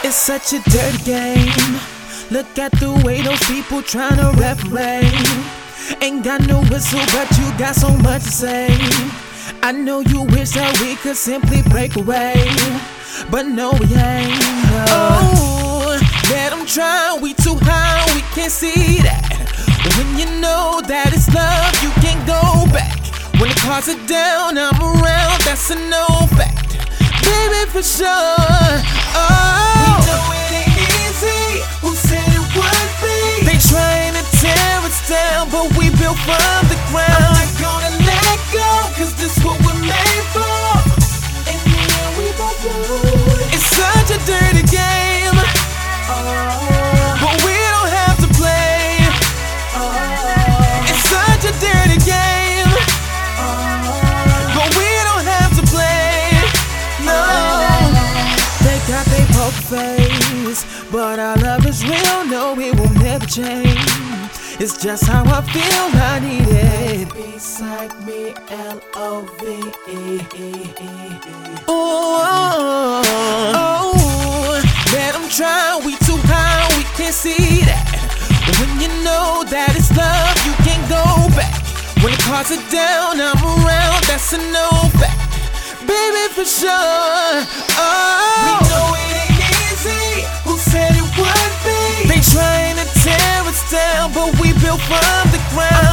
It's such a dirty game. Look at the way those people tryna referee. Ain't got no whistle, but you got so much to say. I know you wish that we could simply break away, but no, we ain't. Oh, let them try, we too high, we can't see that. When you know that it's love, you can't go back. When the cards are down, I'm around, that's a no fact. Baby, for sure. Oh, we know it ain't easy. Who said it would be? They trying to tear us down, but we built from the ground. I'm not gonna let go, cause this what we're made for. And yeah, we both know it's such a dirty game. But we don't have to play. It's such a dirty game. But we don't have to play. No. They got their poker face, but our love is real. No, it will never change. It's just how I feel, I need it. Beside me, L-O-V-E. Oh, let them try, we too high, we can't see that. When you know that it's love, you can't go back. When the cards are down, I'm around, that's a no fact. Baby, for sure. Oh, we know it ain't easy. Who said it would be? They trying to tear us down, but we built from the ground.